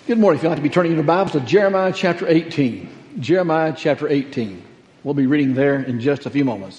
Good morning. If you'd like to be turning your Bibles to Jeremiah chapter 18. Jeremiah chapter 18. We'll be reading there in just a few moments.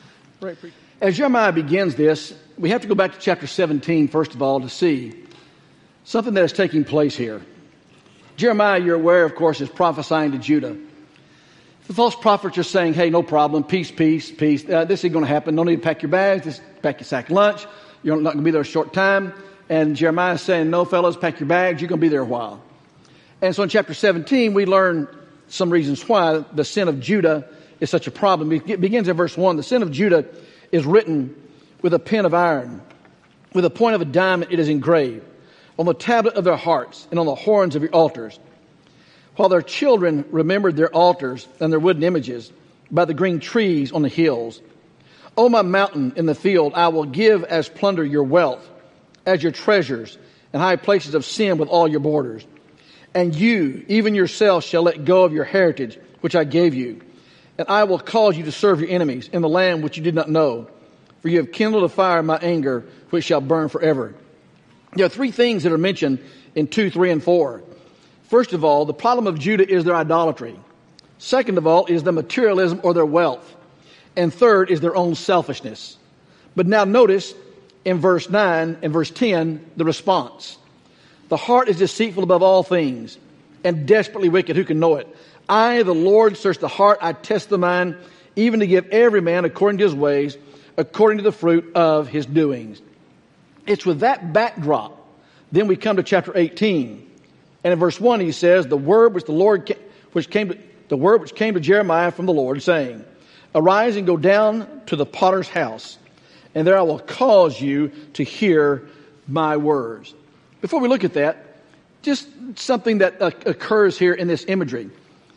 As Jeremiah begins this, we have to go back to chapter 17, first of all, to see something that is taking place here. Jeremiah, you're aware, of course, is prophesying to Judah. The false prophets are saying, hey, no problem, peace, peace, peace. This ain't going to happen. No need to pack your bags. Just pack your sack lunch. You're not going to be there a short time. And Jeremiah is saying, no, fellas, pack your bags. You're going to be there a while. And so in chapter 17, we learn some reasons why the sin of Judah is such a problem. It begins in verse 1. The sin of Judah is written with a pen of iron. With a point of a diamond it is engraved on the tablet of their hearts and on the horns of your altars. While their children remembered their altars and their wooden images by the green trees on the hills. O my mountain in the field, I will give as plunder your wealth, as your treasures and high places of sin with all your borders. And you, even yourself, shall let go of your heritage, which I gave you. And I will cause you to serve your enemies in the land which you did not know. For you have kindled a fire in my anger, which shall burn forever. There are three things that are mentioned in 2, 3, and 4. First of all, the problem of Judah is their idolatry. Second of all is the materialism or their wealth. And third is their own selfishness. But now notice in verse 9 and verse 10, the response. The heart is deceitful above all things and desperately wicked. Who can know it? I, the Lord, search the heart. I test the mind, even to give every man according to his ways, according to the fruit of his doings. It's with that backdrop. Then we come to chapter 18. And in verse 1 he says, the word which came to Jeremiah from the Lord, saying, arise and go down to the potter's house, and there I will cause you to hear my words. Before we look at that, just something that occurs here in this imagery.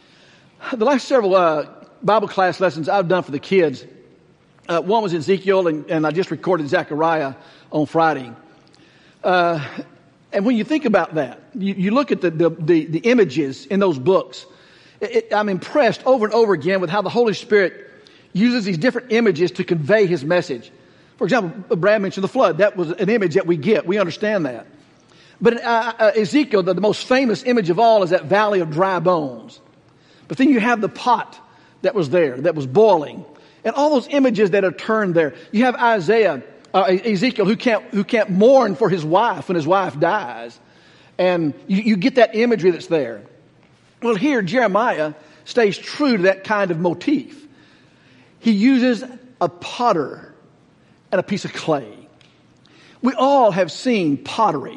The last several Bible class lessons I've done for the kids, one was Ezekiel, and I just recorded Zechariah on Friday. And when you think about that, you look at the images in those books. I'm impressed over and over again with how the Holy Spirit uses these different images to convey His message. For example, Brad mentioned the flood. That was an image that we get. We understand that. But Ezekiel, the most famous image of all, is that valley of dry bones. But then you have the pot that was there, that was boiling. And all those images that are turned there. You have Ezekiel who can't mourn for his wife when his wife dies. And you get that imagery that's there. Well, here Jeremiah stays true to that kind of motif. He uses a potter and a piece of clay. We all have seen pottery.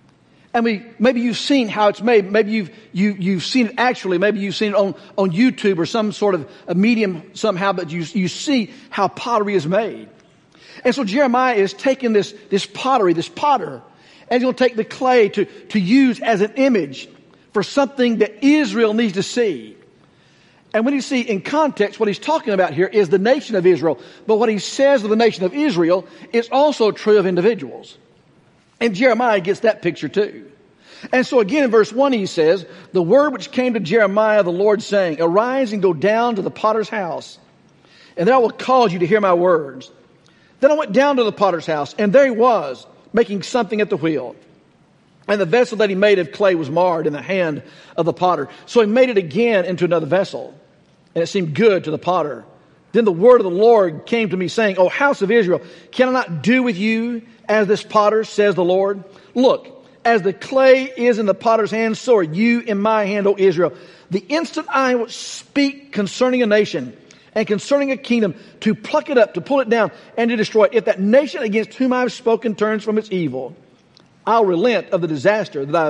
And maybe you've seen how it's made. Maybe you've seen it actually. Maybe you've seen it on YouTube or some sort of a medium somehow, but you see how pottery is made. And so Jeremiah is taking this pottery, this potter, and he's going to take the clay to use as an image for something that Israel needs to see. And when you see in context, what he's talking about here is the nation of Israel. But what he says of the nation of Israel is also true of individuals. And Jeremiah gets that picture too. And so again in verse 1 he says, the word which came to Jeremiah the Lord saying, arise and go down to the potter's house, and there I will cause you to hear my words. Then I went down to the potter's house, and there he was, making something at the wheel. And the vessel that he made of clay was marred in the hand of the potter. So he made it again into another vessel, and it seemed good to the potter. Then the word of the Lord came to me saying, O house of Israel, can I not do with you as this potter, says the Lord? Look, as the clay is in the potter's hand, so are you in my hand, O Israel. The instant I will speak concerning a nation and concerning a kingdom, to pluck it up, to pull it down, and to destroy it, if that nation against whom I have spoken turns from its evil, I'll relent of the disaster that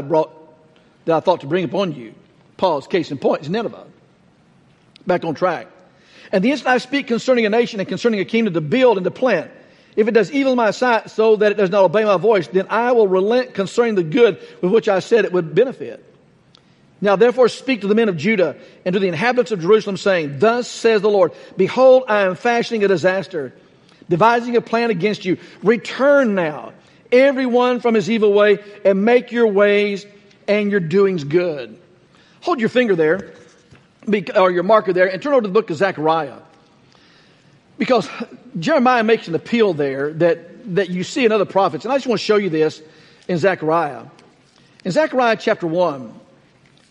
I thought to bring upon you. Paul's case in point is Nineveh. Back on track. And the instant I speak concerning a nation and concerning a kingdom to build and to plant, if it does evil in my sight so that it does not obey my voice, then I will relent concerning the good with which I said it would benefit. Now therefore speak to the men of Judah and to the inhabitants of Jerusalem, saying, thus says the Lord, behold, I am fashioning a disaster, devising a plan against you. Return now, everyone from his evil way, and make your ways and your doings good. Hold your finger there, or your marker there, and turn over to the book of Zechariah. Because Jeremiah makes an appeal there that you see in other prophets. And I just want to show you this in Zechariah. In Zechariah chapter 1,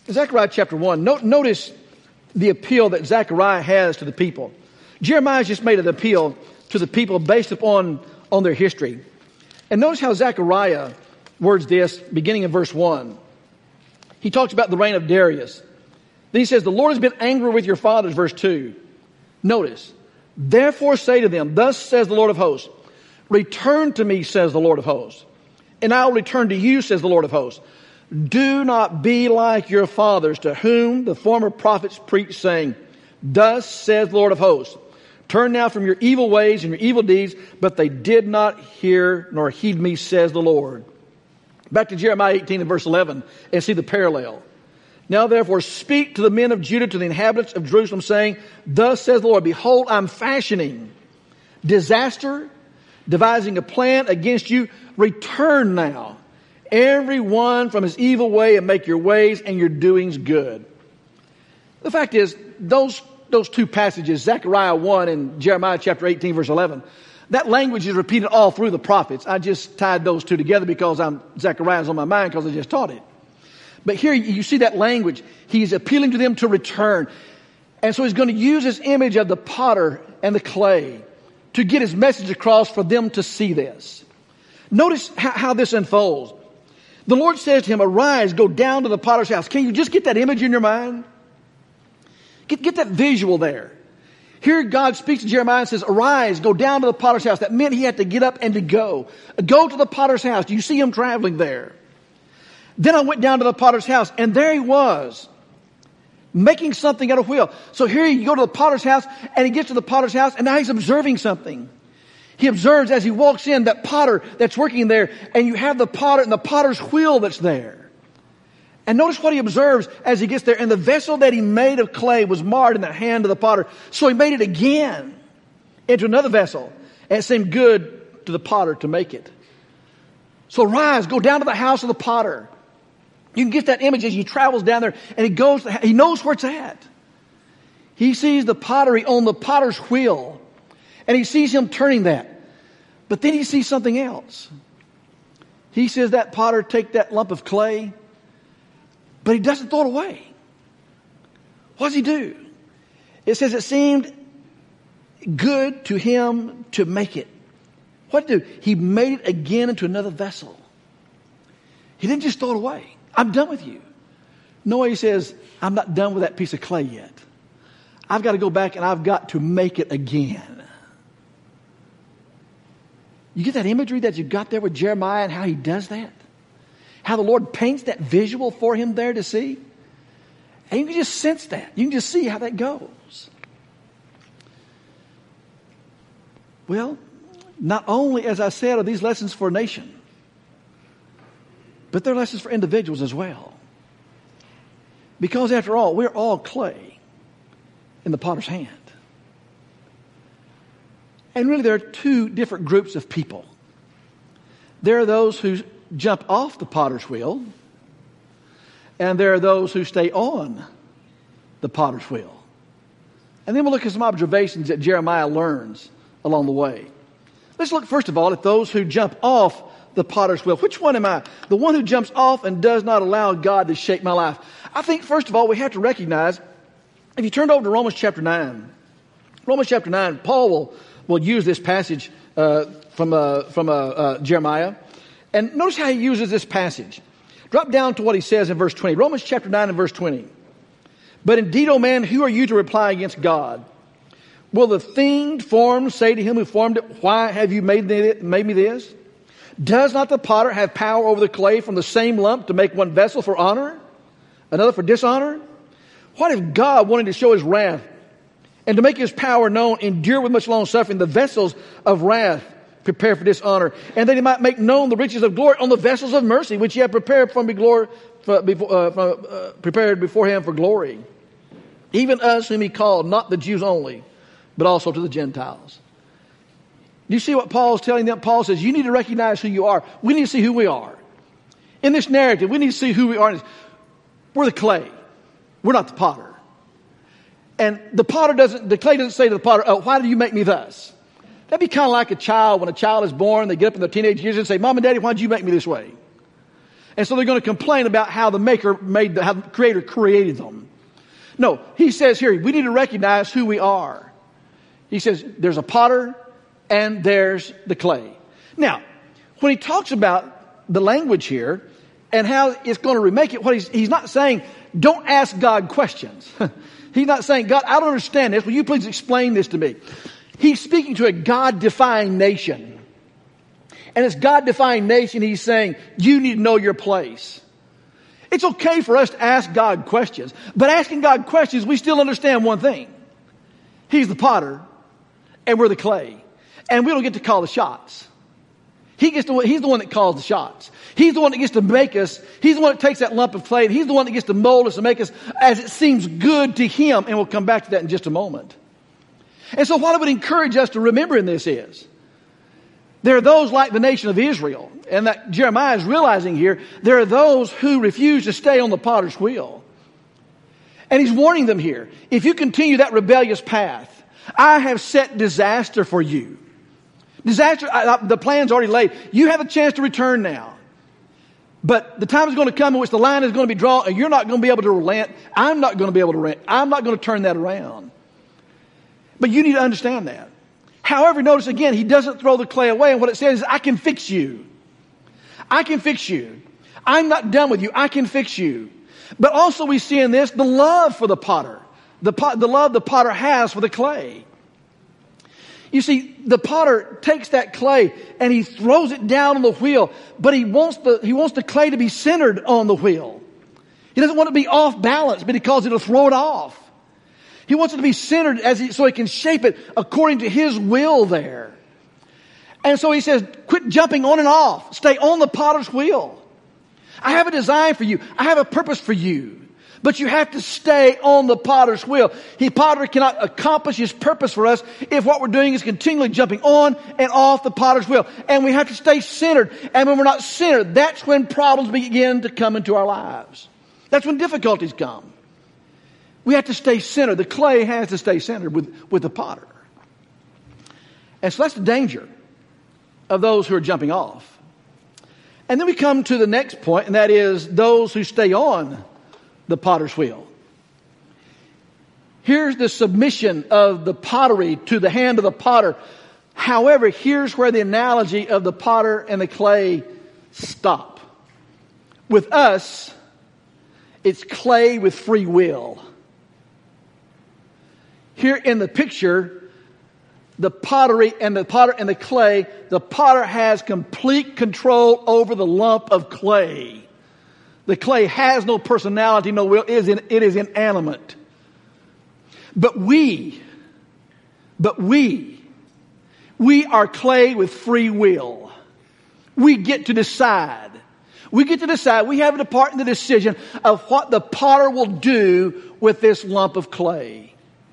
Zechariah chapter 1, notice the appeal that Zechariah has to the people. Jeremiah just made an appeal to the people based upon their history. And notice how Zechariah words this, beginning in verse 1. He talks about the reign of Darius. Then he says, the Lord has been angry with your fathers, verse 2. Notice, therefore say to them, thus says the Lord of hosts, return to me, says the Lord of hosts, and I will return to you, says the Lord of hosts. Do not be like your fathers, to whom the former prophets preached, saying, thus says the Lord of hosts, turn now from your evil ways and your evil deeds, but they did not hear nor heed me, says the Lord. Back to Jeremiah 18 and verse 11 and see the parallel. Now therefore speak to the men of Judah, to the inhabitants of Jerusalem, saying, thus says the Lord, behold, I'm fashioning disaster, devising a plan against you. Return now, every one from his evil way, and make your ways and your doings good. The fact is, those two passages, Zechariah 1 and Jeremiah chapter 18 verse 11, that language is repeated all through the prophets. I just tied those two together because Zechariah's on my mind because I just taught it. But here you see that language. He's appealing to them to return. And so he's going to use this image of the potter and the clay to get his message across for them to see this. Notice how this unfolds. The Lord says to him, arise, go down to the potter's house. Can you just get that image in your mind? Get that visual there. Here God speaks to Jeremiah and says, arise, go down to the potter's house. That meant he had to get up and to go. Go to the potter's house. Do you see him traveling there? Then I went down to the potter's house, and there he was, making something out of wheel. So here you go to the potter's house, and he gets to the potter's house, and now he's observing something. He observes as he walks in that potter that's working there, and you have the potter and the potter's wheel that's there. And notice what he observes as he gets there. And the vessel that he made of clay was marred in the hand of the potter. So he made it again into another vessel. And it seemed good to the potter to make it. So rise, go down to the house of the potter. You can get that image as he travels down there. And he knows where it's at. He sees the pottery on the potter's wheel. And he sees him turning that. But then he sees something else. He says that potter take that lump of clay, but he doesn't throw it away. What does he do? It says it seemed good to him to make it. What did he do? He made it again into another vessel. He didn't just throw it away. I'm done with you. No, he says, I'm not done with that piece of clay yet. I've got to go back and I've got to make it again. You get that imagery that you got there with Jeremiah and how he does that? How the Lord paints that visual for him there to see. And you can just sense that. You can just see how that goes. Well, not only, as I said, are these lessons for a nation, but they're lessons for individuals as well. Because after all, we're all clay in the potter's hand. And really there are two different groups of people. There are those who jump off the potter's wheel, and there are those who stay on the potter's wheel. And then we'll look at some observations that Jeremiah learns along the way. Let's look first of all at those who jump off the potter's wheel. Which one am I? The one who jumps off and does not allow God to shape my life. I think first of all we have to recognize, if you turn over to Romans chapter 9, Paul will use this passage from Jeremiah. And notice how he uses this passage. Drop down to what he says in verse 20. Romans chapter 9 and verse 20. But indeed, O man, who are you to reply against God? Will the thing formed say to him who formed it, why have you made me this? Does not the potter have power over the clay from the same lump to make one vessel for honor, another for dishonor? What if God, wanting to show his wrath and to make his power known, endure with much long suffering the vessels of wrath prepared for dishonor, and that he might make known the riches of glory on the vessels of mercy, which he had prepared prepared beforehand for glory. Even us whom he called, not the Jews only, but also to the Gentiles. Do you see what Paul's telling them? Paul says, you need to recognize who you are. We need to see who we are. In this narrative, we need to see who we are. We're the clay. We're not the potter. And the clay doesn't say to the potter, oh, why do you make me thus? That'd be kind of like a child. When a child is born, they get up in their teenage years and say, Mom and Daddy, why did you make me this way? And so they're going to complain about how the maker how the creator created them. No, he says here, we need to recognize who we are. He says, there's a potter and there's the clay. Now, when he talks about the language here and how it's going to remake it, what he's not saying, don't ask God questions. He's not saying, God, I don't understand this. Will you please explain this to me? He's speaking to a God-defying nation. And this God-defying nation, he's saying, you need to know your place. It's okay for us to ask God questions. But asking God questions, we still understand one thing. He's the potter, and we're the clay. And we don't get to call the shots. He's the one that calls the shots. He's the one that gets to make us. He's the one that takes that lump of clay. And he's the one that gets to mold us and make us as it seems good to him. And we'll come back to that in just a moment. And so what I would encourage us to remember in this is, there are those like the nation of Israel, and that Jeremiah is realizing here, there are those who refuse to stay on the potter's wheel. And he's warning them here, if you continue that rebellious path, I have set disaster for you. Disaster, the plan's already laid. You have a chance to return now. But the time is going to come in which the line is going to be drawn, and you're not going to be able to relent. I'm not going to be able to relent. I'm not going to turn that around. But you need to understand that. However, notice again, he doesn't throw the clay away. And what it says is, I can fix you. I can fix you. I'm not done with you. I can fix you. But also we see in this the love for the potter. The love the potter has for the clay. You see, the potter takes that clay and he throws it down on the wheel. But he wants the clay to be centered on the wheel. He doesn't want it to be off balance, but he calls it to throw it off. He wants it to be centered so he can shape it according to his will there. And so he says, quit jumping on and off. Stay on the potter's wheel. I have a design for you. I have a purpose for you. But you have to stay on the potter's wheel. The potter cannot accomplish his purpose for us if what we're doing is continually jumping on and off the potter's wheel. And we have to stay centered. And when we're not centered, that's when problems begin to come into our lives. That's when difficulties come. We have to stay centered. The clay has to stay centered with the potter. And so that's the danger of those who are jumping off. And then we come to the next point, and that is those who stay on the potter's wheel. Here's the submission of the pottery to the hand of the potter. However, here's where the analogy of the potter and the clay stop. With us, it's clay with free will. Here in the picture, the pottery and the potter and the clay, the potter has complete control over the lump of clay. The clay has no personality, no will. It is inanimate. But we are clay with free will. We get to decide. We get to decide. We have a part in the decision of what the potter will do with this lump of clay.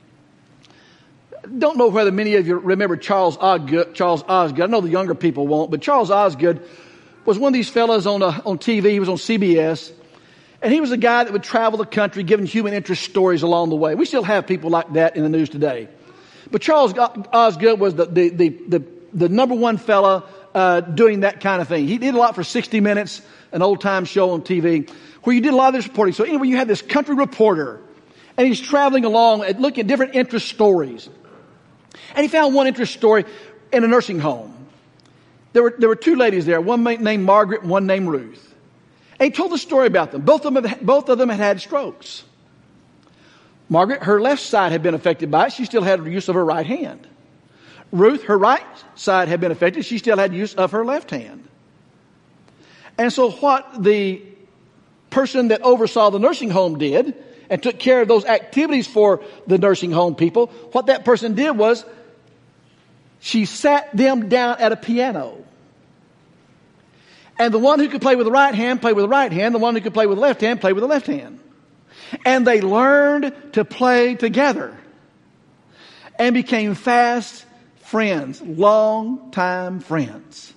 Don't know whether many of you remember Charles Osgood. I know the younger people won't, but Charles Osgood was one of these fellas on TV. He was on CBS. And he was a guy that would travel the country giving human interest stories along the way. We still have people like that in the news today. But Charles Osgood was the number one fella doing that kind of thing. He did a lot for 60 Minutes, an old-time show on TV, where you did a lot of this reporting. So anyway, you had this country reporter, and he's traveling along and looking at different interest stories. And he found one interest story in a nursing home. There were two ladies there, one named Margaret and one named Ruth. And he told the story about them. Both of them had strokes. Margaret, her left side had been affected by it. She still had use of her right hand. Ruth, her right side had been affected. She still had use of her left hand. And so what the person that oversaw the nursing home did and took care of those activities for the nursing home people, what that person did was she sat them down at a piano. And the one who could play with the right hand, played with the right hand. The one who could play with the left hand, played with the left hand. And they learned to play together and became fast friends, long-time friends.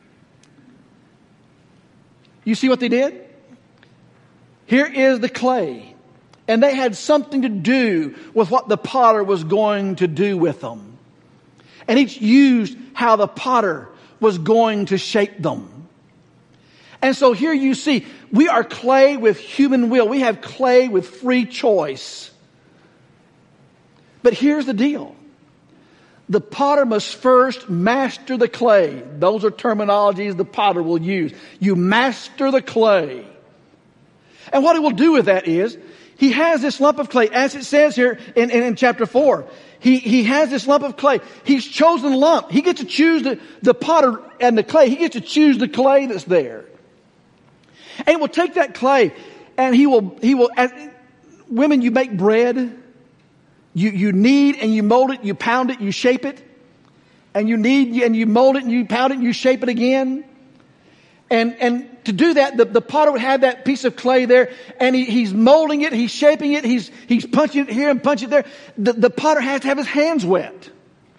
You see what they did? Here is the clay. And they had something to do with what the potter was going to do with them. And each used how the potter was going to shape them. And so here you see, we are clay with human will. We have clay with free choice. But here's the deal. The potter must first master the clay. Those are terminologies the potter will use. You master the clay. And what he will do with that is, he has this lump of clay, as it says here in chapter 4. He has this lump of clay. He's chosen the lump. He gets to choose the potter and the clay. He gets to choose the clay that's there. And he will take that clay and he will, as women, you make bread. You knead and you mold it, you pound it, you shape it. And you knead and you mold it and you pound it and you shape it again. And to do that, the potter would have that piece of clay there, and he's molding it, he's shaping it, he's punching it here and punching it there. The potter has to have his hands wet.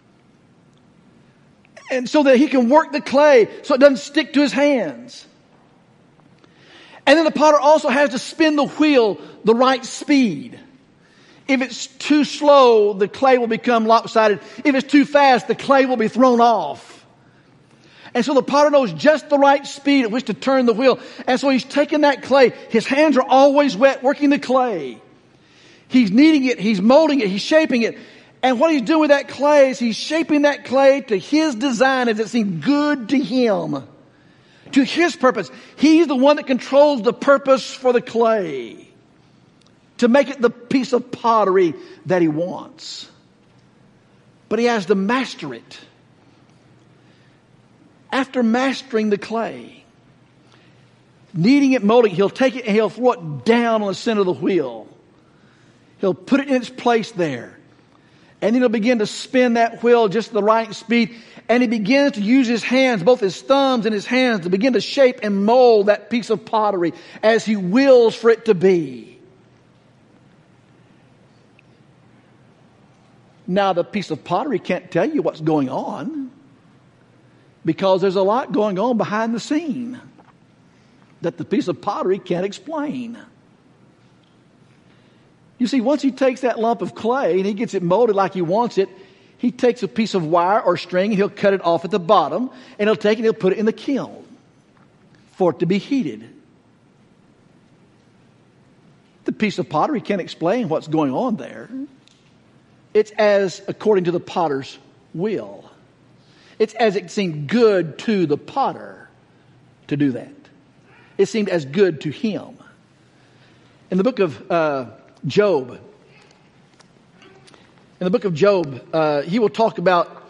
And so that he can work the clay so it doesn't stick to his hands. And then the potter also has to spin the wheel the right speed. If it's too slow, the clay will become lopsided. If it's too fast, the clay will be thrown off. And so the potter knows just the right speed at which to turn the wheel. And so he's taking that clay. His hands are always wet working the clay. He's kneading it. He's molding it. He's shaping it. And what he's doing with that clay is he's shaping that clay to his design as it seemed good to him. To his purpose. He's the one that controls the purpose for the clay. To make it the piece of pottery that he wants. But he has to master it. After mastering the clay, kneading it, molding, he'll take it and he'll throw it down on the center of the wheel. He'll put it in its place there. And then he'll begin to spin that wheel just at the right speed. And he begins to use his hands, both his thumbs and his hands, to begin to shape and mold that piece of pottery as he wills for it to be. Now, the piece of pottery can't tell you what's going on, because there's a lot going on behind the scene that the piece of pottery can't explain. You see, once he takes that lump of clay and he gets it molded like he wants it, he takes a piece of wire or string and he'll cut it off at the bottom, and he'll take it and he'll put it in the kiln for it to be heated. The piece of pottery can't explain what's going on there. It's as according to the potter's will. It's as it seemed good to the potter to do that. It seemed as good to him. In the book of Job, he will talk about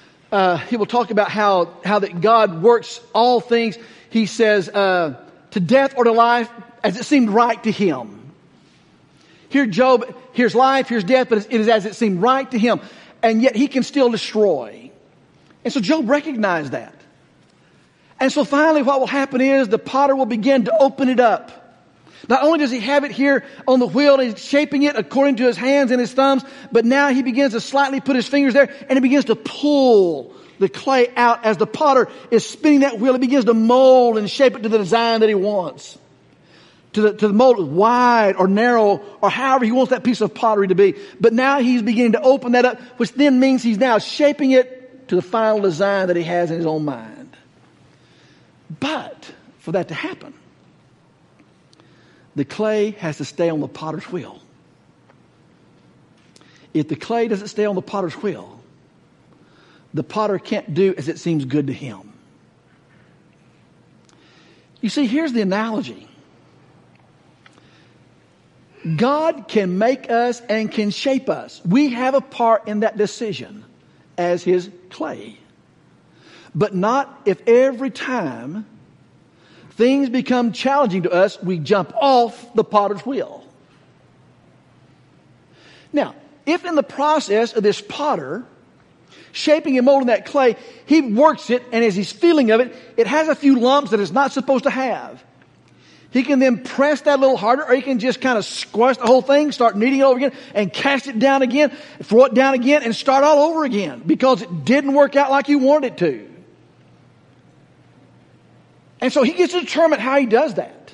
how that God works all things. He says to death or to life as it seemed right to him. Here, Job, here's life, here's death, but it is as it seemed right to him, and yet he can still destroy. And so Job recognized that. And so finally what will happen is the potter will begin to open it up. Not only does he have it here on the wheel, he's shaping it according to his hands and his thumbs, but now he begins to slightly put his fingers there and he begins to pull the clay out as the potter is spinning that wheel. He begins to mold and shape it to the design that he wants. To the mold wide or narrow or however he wants that piece of pottery to be. But now he's beginning to open that up, which then means he's now shaping it to the final design that he has in his own mind. But for that to happen, the clay has to stay on the potter's wheel. If the clay doesn't stay on the potter's wheel, the potter can't do as it seems good to him. You see, here's the analogy. God can make us and can shape us. We have a part in that decision as his clay. But not if every time things become challenging to us, we jump off the potter's wheel. Now, if in the process of this potter shaping and molding that clay, he works it, and as he's feeling of it, it has a few lumps that it's not supposed to have. He can then press that a little harder, or he can just kind of squash the whole thing, start kneading it over again, and cast it down again, throw it down again, and start all over again because it didn't work out like you wanted it to. And so he gets to determine how he does that.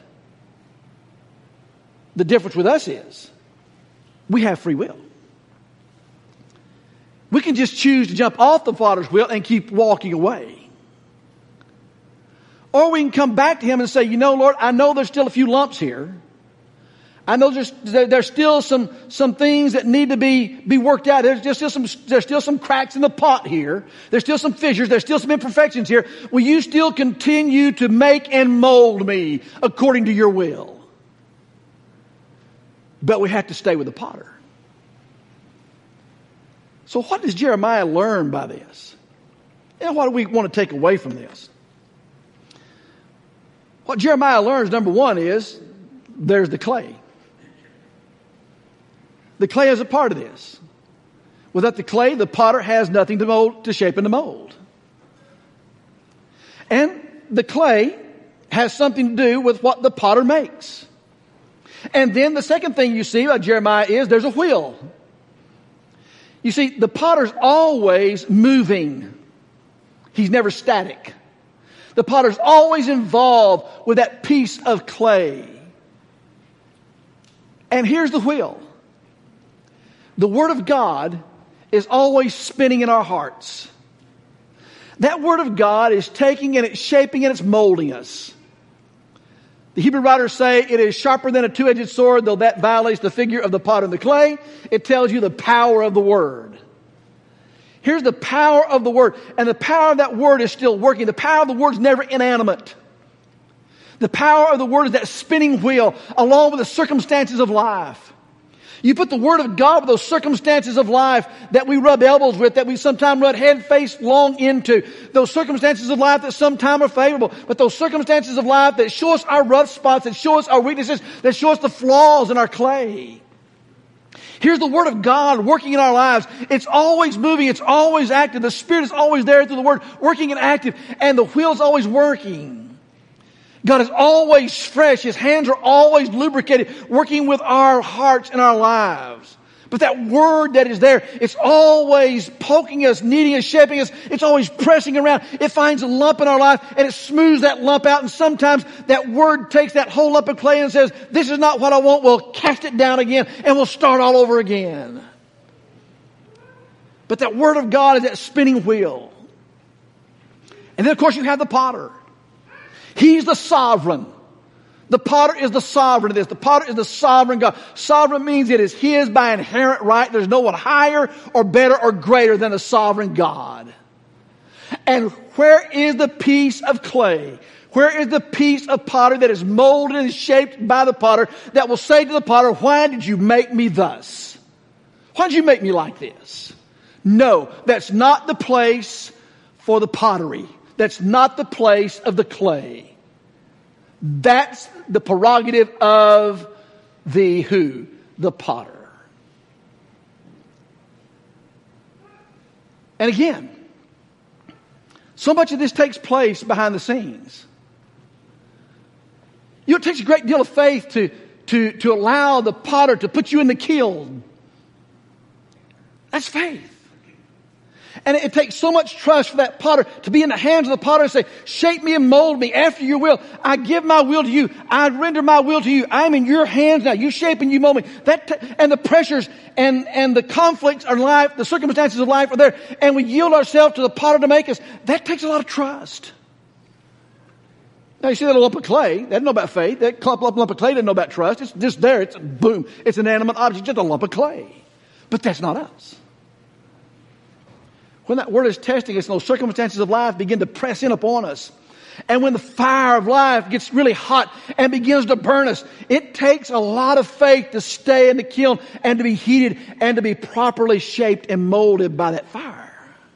The difference with us is we have free will. We can just choose to jump off the potter's wheel and keep walking away. Or we can come back to Him and say, you know, Lord, I know there's still a few lumps here. I know there's still some things that need to be worked out. There's still some cracks in the pot here. There's still some fissures. There's still some imperfections here. Will you still continue to make and mold me according to your will? But we have to stay with the potter. So what does Jeremiah learn by this? And what do we want to take away from this? What Jeremiah learns, number one, is there's the clay. The clay is a part of this. Without the clay, the potter has nothing to shape and to mold. And the clay has something to do with what the potter makes. And then the second thing you see about Jeremiah is there's a wheel. You see, the potter's always moving. He's never static. The potter's always involved with that piece of clay. And here's the wheel. The Word of God is always spinning in our hearts. That Word of God is taking and it's shaping and it's molding us. The Hebrew writers say it is sharper than a two-edged sword, though that violates the figure of the potter and the clay. It tells you the power of the Word. Here's the power of the Word. And the power of that Word is still working. The power of the Word is never inanimate. The power of the Word is that spinning wheel along with the circumstances of life. You put the Word of God with those circumstances of life that we rub elbows with, that we sometimes run head face long into. Those circumstances of life that sometimes are favorable. But those circumstances of life that show us our rough spots, that show us our weaknesses, that show us the flaws in our clay. Here's the Word of God working in our lives. It's always moving. It's always active. The Spirit is always there through the Word, working and active. And the wheel's always working. God is always fresh. His hands are always lubricated, working with our hearts and our lives. But that Word that is there, it's always poking us, kneading us, shaping us. It's always pressing around. It finds a lump in our life and it smooths that lump out. And sometimes that Word takes that whole lump of clay and says, this is not what I want. We'll cast it down again and we'll start all over again. But that Word of God is that spinning wheel. And then of course you have the potter. He's the sovereign. The potter is the sovereign of this. The potter is the sovereign God. Sovereign means it is His by inherent right. There's no one higher or better or greater than the sovereign God. And where is the piece of clay? Where is the piece of pottery that is molded and shaped by the potter that will say to the potter, why did you make me thus? Why did you make me like this? No, that's not the place for the pottery. That's not the place of the clay. That's the prerogative of the who? The potter. And again, so much of this takes place behind the scenes. You know, it takes a great deal of faith to allow the potter to put you in the kiln. That's faith. And it takes so much trust for that potter to be in the hands of the potter and say, shape me and mold me after your will. I give my will to you. I render my will to you. I'm in your hands now. You shape and you mold me. And the pressures and the conflicts of life, the circumstances of life are there. And we yield ourselves to the potter to make us. That takes a lot of trust. Now you see that lump of clay. That doesn't know about faith. That lump of clay doesn't know about trust. It's just there. It's boom. It's an inanimate object, just a lump of clay. But that's not us. When that Word is testing us and those circumstances of life begin to press in upon us, and when the fire of life gets really hot and begins to burn us, it takes a lot of faith to stay in the kiln and to be heated and to be properly shaped and molded by that fire.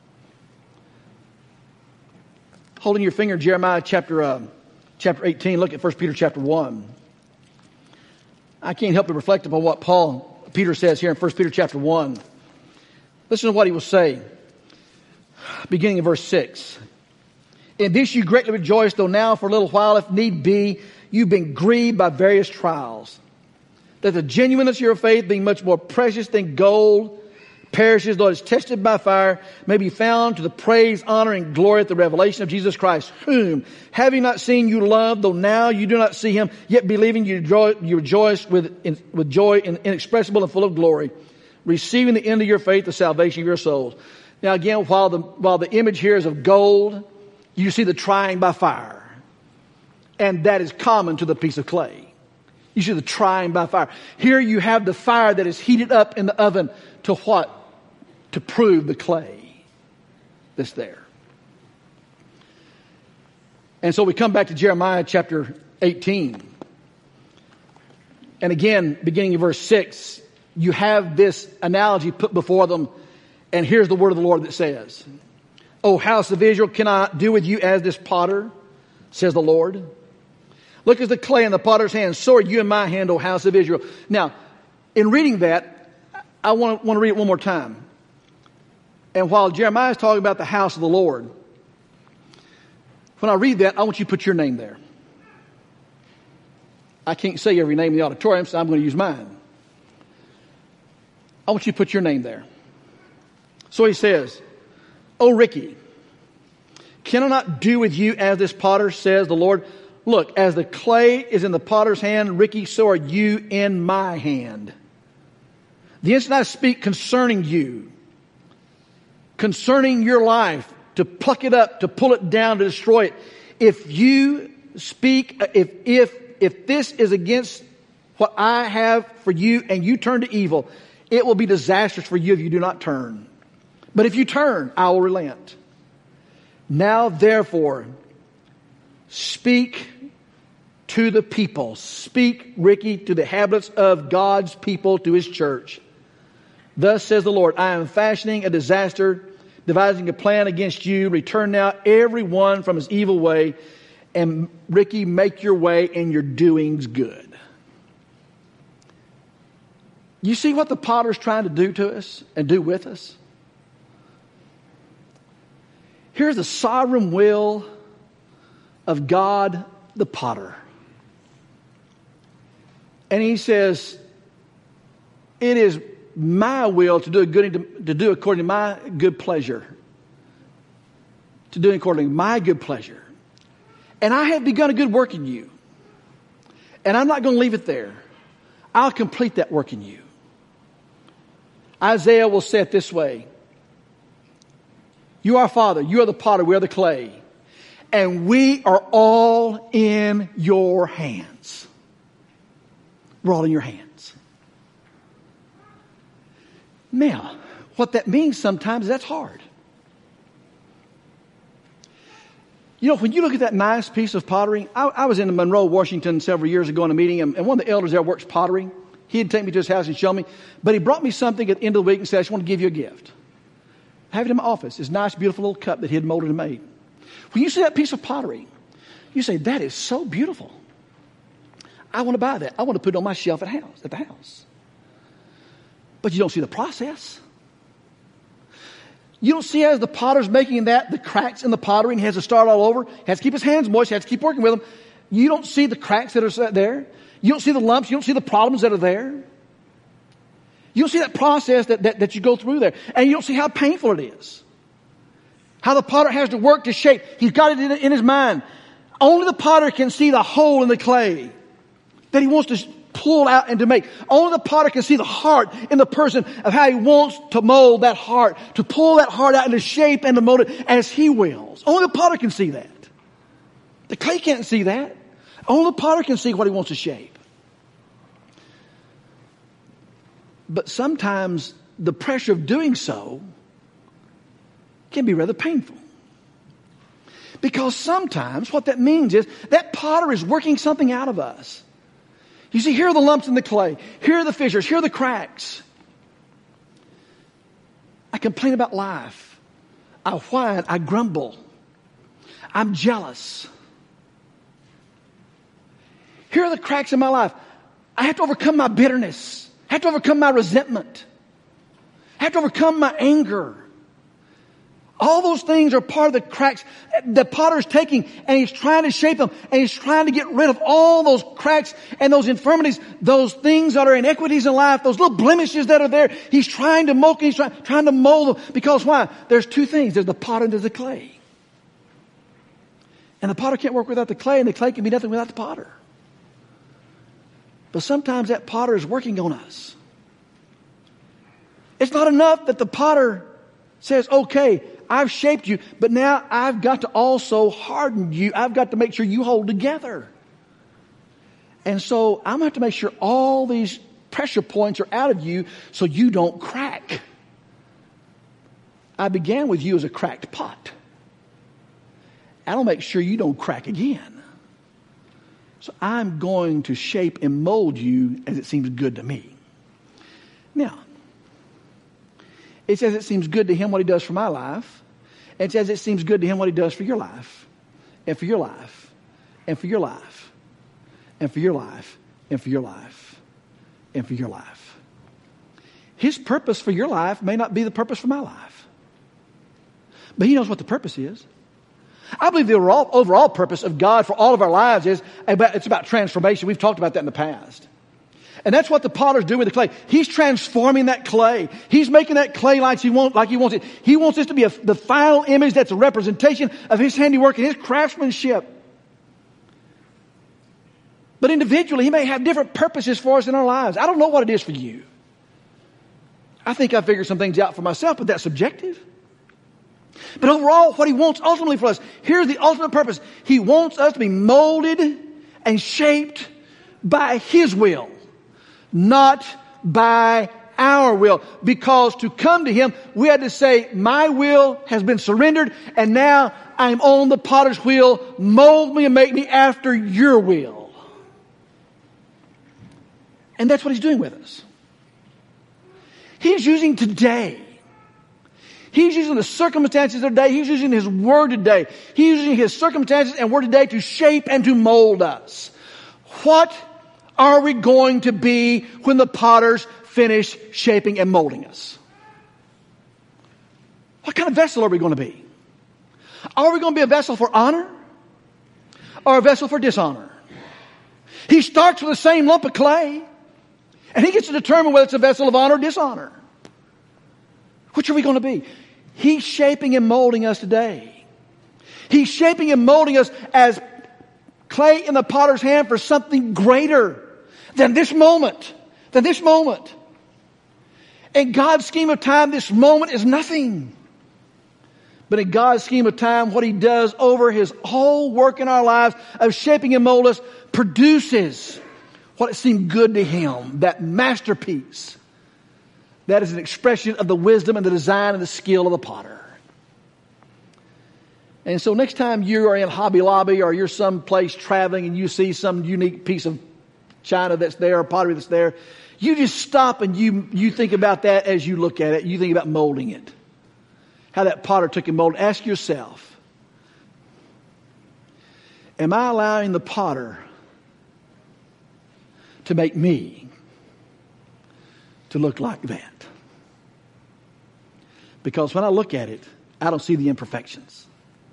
Holding your finger in Jeremiah chapter 18, look at 1 Peter chapter 1. I can't help but reflect upon what Peter says here in 1 Peter chapter 1. Listen to what he will say. Beginning in verse 6. In this you greatly rejoice, though now for a little while, if need be, you've been grieved by various trials. That the genuineness of your faith, being much more precious than gold, perishes, though it is tested by fire, may be found to the praise, honor, and glory at the revelation of Jesus Christ, whom, having not seen, you love, though now you do not see Him, yet believing you rejoice with joy inexpressible and full of glory, receiving the end of your faith, the salvation of your souls. Now again, while the image here is of gold, you see the trying by fire. And that is common to the piece of clay. You see the trying by fire. Here you have the fire that is heated up in the oven to what? To prove the clay that's there. And so we come back to Jeremiah chapter 18. And again, beginning in verse 6, you have this analogy put before them. And here's the word of the Lord that says, O house of Israel, can I do with you as this potter, says the Lord? Look at the clay in the potter's hand. So are you in my hand, O house of Israel. Now, in reading that, I want to read it one more time. And while Jeremiah is talking about the house of the Lord, when I read that, I want you to put your name there. I can't say every name in the auditorium, so I'm going to use mine. I want you to put your name there. So he says, O Ricky, can I not do with you as this potter, says the Lord? Look, as the clay is in the potter's hand, Ricky, so are you in my hand. The instant I speak concerning you, concerning your life, to pluck it up, to pull it down, to destroy it, if you speak, if this is against what I have for you and you turn to evil, it will be disastrous for you if you do not turn. But if you turn, I will relent. Now, therefore, speak to the people. Speak, Ricky, to the inhabitants of God's people, to His church. Thus says the Lord, I am fashioning a disaster, devising a plan against you. Return now, every one from his evil way. And Ricky, make your way and your doings good. You see what the potter's trying to do to us and do with us? Here's the sovereign will of God the potter. And he says, it is my will to do according to my good pleasure. To do according to my good pleasure. And I have begun a good work in you. And I'm not going to leave it there. I'll complete that work in you. Isaiah will say it this way. You are Father, you are the potter, we are the clay. And we are all in your hands. We're all in your hands. Now, what that means sometimes is that's hard. You know, when you look at that nice piece of pottery, I was in Monroe, Washington several years ago in a meeting, and one of the elders there works pottery. He'd take me to his house and show me. But he brought me something at the end of the week and said, I just want to give you a gift. I have it in my office. This nice, beautiful little cup that he had molded and made. When you see that piece of pottery, you say, that is so beautiful. I want to buy that. I want to put it on my shelf at the house. But you don't see the process. You don't see as the potter's making that, the cracks in the pottery, and he has to start all over. He has to keep his hands moist. He has to keep working with them. You don't see the cracks that are there. You don't see the lumps. You don't see the problems that are there. You don't see that process that you go through there. And you don't see how painful it is. How the potter has to work to shape. He's got it in his mind. Only the potter can see the hole in the clay that he wants to pull out and to make. Only the potter can see the heart in the person of how he wants to mold that heart, to pull that heart out into shape and to mold it as he wills. Only the potter can see that. The clay can't see that. Only the potter can see what he wants to shape. But sometimes the pressure of doing so can be rather painful. Because sometimes what that means is that potter is working something out of us. You see, here are the lumps in the clay. Here are the fissures. Here are the cracks. I complain about life. I whine. I grumble. I'm jealous. Here are the cracks in my life. I have to overcome my bitterness. I have to overcome my resentment. I have to overcome my anger. All those things are part of the cracks the potter's taking, and he's trying to shape them, and he's trying to get rid of all those cracks and those infirmities, those things that are inequities in life, those little blemishes that are there. He's trying to mold, he's trying to mold them. Because why? There's two things. There's the potter and there's the clay. And the potter can't work without the clay, and the clay can be nothing without the potter. But sometimes that potter is working on us. It's not enough that the potter says, okay, I've shaped you, but now I've got to also harden you. I've got to make sure you hold together. And so I'm going to have to make sure all these pressure points are out of you so you don't crack. I began with you as a cracked pot. I'll make sure you don't crack again. So I'm going to shape and mold you as it seems good to me. Now, it says it seems good to him what he does for my life. It says it seems good to him what he does for your life. And for your life. And for your life. And for your life. And for your life. And for your life. His purpose for your life may not be the purpose for my life. But he knows what the purpose is. I believe the overall purpose of God for all of our lives is it's about transformation. We've talked about that in the past. And that's what the potter's doing with the clay. He's transforming that clay. He's making that clay like he wants it. He wants this to be the final image that's a representation of his handiwork and his craftsmanship. But individually, he may have different purposes for us in our lives. I don't know what it is for you. I think I figured some things out for myself, but that's subjective. But overall, what he wants ultimately for us, here's the ultimate purpose. He wants us to be molded and shaped by his will, not by our will. Because to come to him, we had to say, my will has been surrendered, and now I'm on the potter's wheel. Mold me and make me after your will. And that's what he's doing with us. He's using today. He's using the circumstances of today. He's using his word today. He's using his circumstances and word today to shape and to mold us. What are we going to be when the potters finish shaping and molding us? What kind of vessel are we going to be? Are we going to be a vessel for honor or a vessel for dishonor? He starts with the same lump of clay, and he gets to determine whether it's a vessel of honor or dishonor. Which are we going to be? He's shaping and molding us today. He's shaping and molding us as clay in the potter's hand for something greater than this moment. Than this moment. In God's scheme of time, this moment is nothing. But in God's scheme of time, what he does over his whole work in our lives of shaping and molding us produces what it seemed good to him. That masterpiece. That is an expression of the wisdom and the design and the skill of the potter. And so next time you are in Hobby Lobby or you're someplace traveling and you see some unique piece of china that's there or pottery that's there, you just stop and you think about that as you look at it. You think about molding it. How that potter took and molded. Ask yourself, am I allowing the potter to make me to look like that? Because when I look at it, I don't see the imperfections.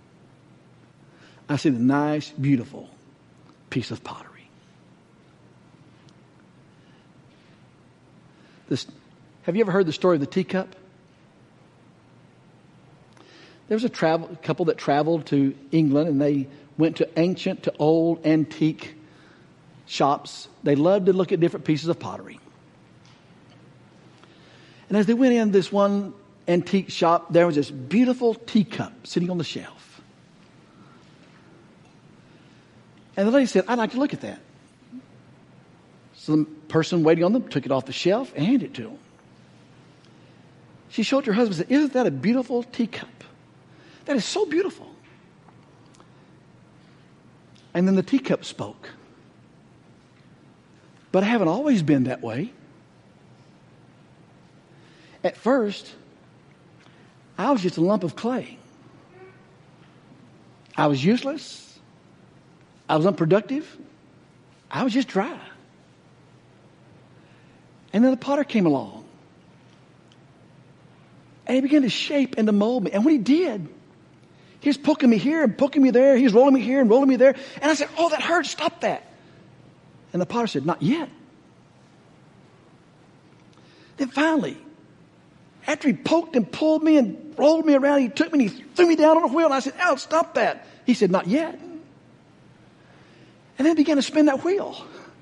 I see the nice, beautiful piece of pottery. Have you ever heard the story of the teacup? There was a couple that traveled to England, and they went to ancient to old antique shops. They loved to look at different pieces of pottery. And as they went in this one antique shop, there was this beautiful teacup sitting on the shelf. And the lady said, I'd like to look at that. So the person waiting on them took it off the shelf and handed it to him. She showed it to her husband and said, isn't that a beautiful teacup? That is so beautiful. And then the teacup spoke. But I haven't always been that way. At first, I was just a lump of clay. I was useless. I was unproductive. I was just dry. And then the potter came along. And he began to shape and to mold me. And when he did, he was poking me here and poking me there. He was rolling me here and rolling me there. And I said, oh, that hurts. Stop that. And the potter said, not yet. Then finally, after he poked and pulled me and rolled me around, he took me and he threw me down on a wheel. And I said, ouch, stop that. He said, not yet. And then he began to spin that wheel.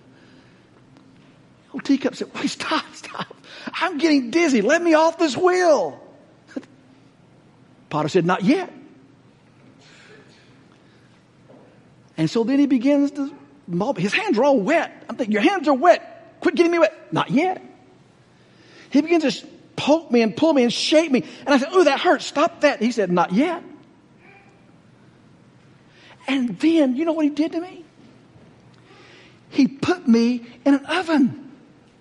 The old teacup said, wait, stop. I'm getting dizzy. Let me off this wheel. Potter said, not yet. And so then he begins to mold. His hands are all wet. I'm thinking, your hands are wet. Quit getting me wet. Not yet. He begins to poke me and pull me and shake me. And I said, oh, that hurts. Stop that. He said, not yet. And then, you know what he did to me? He put me in an oven.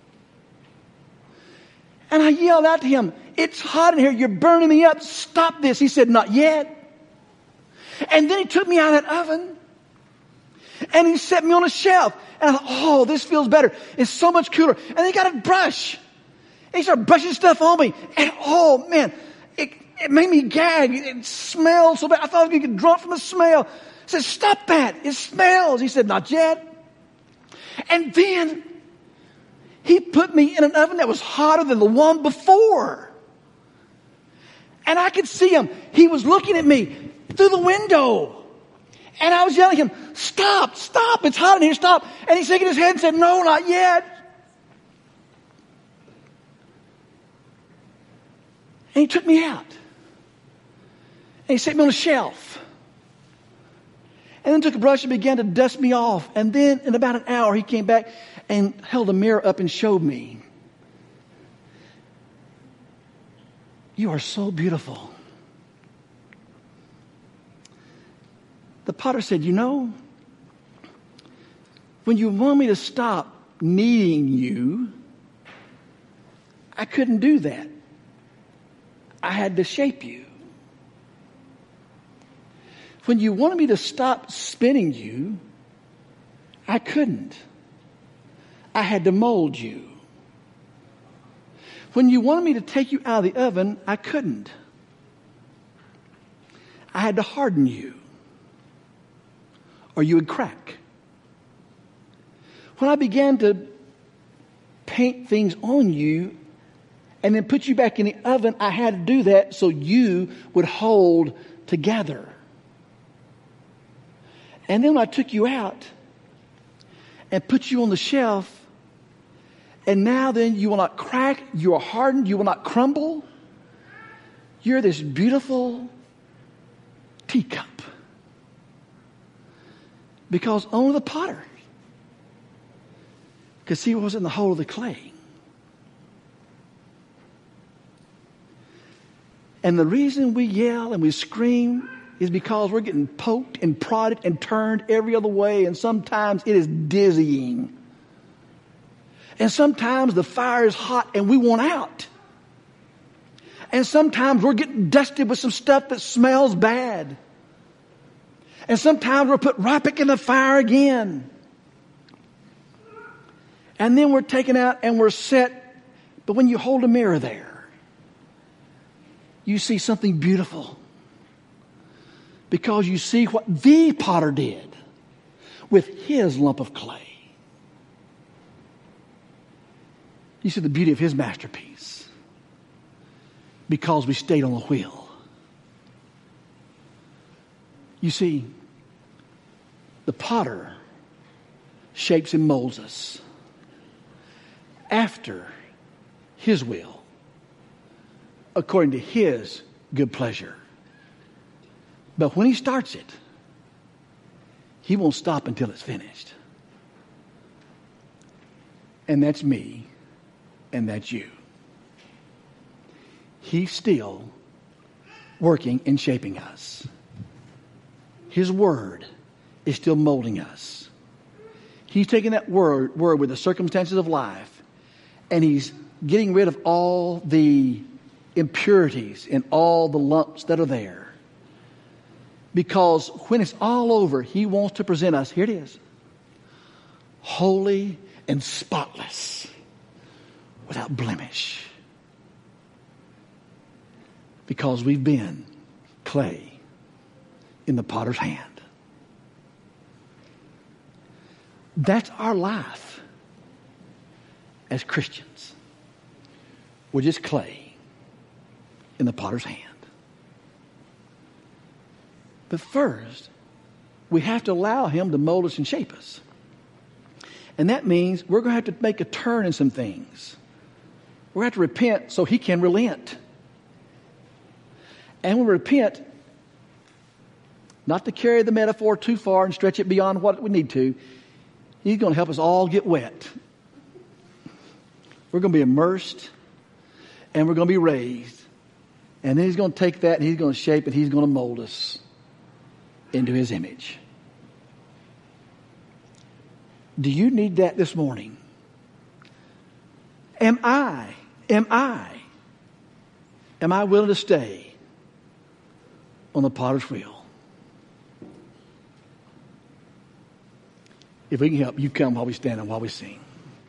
And I yelled out to him, it's hot in here. You're burning me up. Stop this. He said, not yet. And then he took me out of that oven. And he set me on a shelf. And I thought, oh, this feels better. It's so much cooler. And then he got a brush. And he started brushing stuff on me. And oh, man, it made me gag. It smelled so bad. I thought I was going to get drunk from the smell. I said, stop that. It smells. He said, not yet. And then he put me in an oven that was hotter than the one before. And I could see him. He was looking at me through the window. And I was yelling at him, stop, stop, it's hot in here, stop. And he's shaking his head and said, no, not yet. And he took me out. And he set me on a shelf. And then took a brush and began to dust me off. And then in about an hour, he came back and held a mirror up and showed me, you are so beautiful. The potter said, you know, when you want me to stop needing you, I couldn't do that. I had to shape you. When you wanted me to stop spinning you, I couldn't. I had to mold you. When you wanted me to take you out of the oven, I couldn't. I had to harden you, or you would crack. When I began to paint things on you and then put you back in the oven, I had to do that so you would hold together. And then when I took you out and put you on the shelf, and now then you will not crack, you are hardened, you will not crumble. You're this beautiful teacup. Because only the potter could see what was in the hole of the clay. And the reason we yell and we scream is because we're getting poked and prodded and turned every other way. And sometimes it is dizzying. And sometimes the fire is hot and we want out. And sometimes we're getting dusted with some stuff that smells bad. And sometimes we're put right back in the fire again. And then we're taken out and we're set. But when you hold a mirror there, you see something beautiful. Because you see what the potter did with his lump of clay. You see the beauty of his masterpiece. Because we stayed on the wheel. You see, the potter shapes and molds us after his will, according to his good pleasure. But when he starts it, he won't stop until it's finished. And that's me, and that's you. He's still working and shaping us. His word is still molding us. He's taking that word with the circumstances of life, and he's getting rid of all the impurities and all the lumps that are there. Because when it's all over, he wants to present us, here it is, holy and spotless, without blemish. Because we've been clay in the potter's hand. That's our life as Christians. We're just clay in the potter's hand. But first, we have to allow him to mold us and shape us. And that means we're going to have to make a turn in some things. We're going to have to repent so he can relent. And when we repent, not to carry the metaphor too far and stretch it beyond what we need to, He's going to help us all get wet. We're going to be immersed and we're going to be raised. And then He's going to take that and He's going to shape it. He's going to mold us into His image. Do you need that this morning? Am I willing to stay on the potter's wheel? If we can help, you come while we stand and while we sing.